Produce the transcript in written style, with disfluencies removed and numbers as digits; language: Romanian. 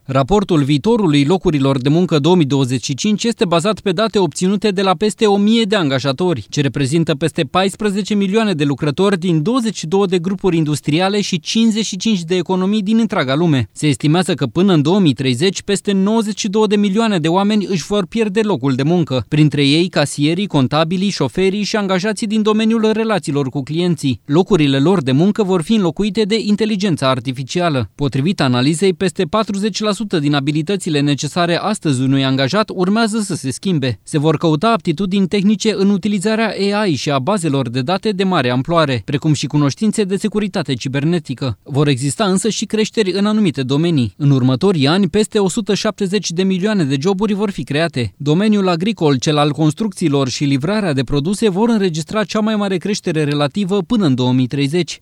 Raportul viitorului locurilor de muncă 2025 este bazat pe date obținute de la peste 1000 de angajatori, ce reprezintă peste 14 milioane de lucrători din 22 de grupuri industriale și 55 de economii din întreaga lume. Se estimează că până în 2030 peste 92 de milioane de oameni își vor pierde locul de muncă, printre ei casierii, contabilii, șoferii și angajații din domeniul relațiilor cu clienții. Locurile lor de muncă vor fi înlocuite de inteligența artificială. Potrivit analizei, peste 40% din abilitățile necesare astăzi unui angajat urmează să se schimbe. Se vor căuta aptitudini tehnice în utilizarea AI și a bazelor de date de mare amploare, precum și cunoștințe de securitate cibernetică. Vor exista însă și creșteri în anumite domenii. În următorii ani, peste 170 de milioane de joburi vor fi create. Domeniul agricol, cel al construcțiilor și livrarea de produse vor înregistra cea mai mare creștere relativă până în 2030.